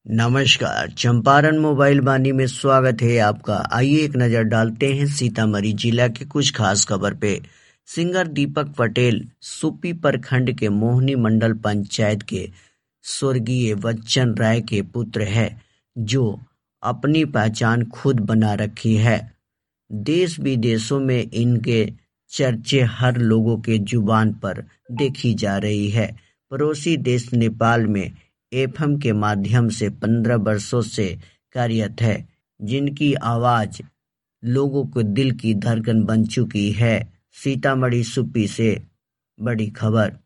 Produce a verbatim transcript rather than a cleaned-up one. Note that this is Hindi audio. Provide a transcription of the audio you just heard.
नमस्कार, चंपारण मोबाइल वाणी में स्वागत है आपका। आइए एक नजर डालते हैं सीतामढ़ी जिला के कुछ खास खबर पे। सिंगर दीपक पटेल सुपी प्रखंड के मोहनी मंडल पंचायत के स्वर्गीय बच्चन राय के पुत्र है, जो अपनी पहचान खुद बना रखी है। देश विदेशों में इनके चर्चे हर लोगों के जुबान पर देखी जा रही है। पड़ोसी देश नेपाल में एफएम के माध्यम से पंद्रह वर्षों से कार्यरत है, जिनकी आवाज लोगों को दिल की धड़कन बन चुकी है। सीतामढ़ी सुपी से बड़ी खबर।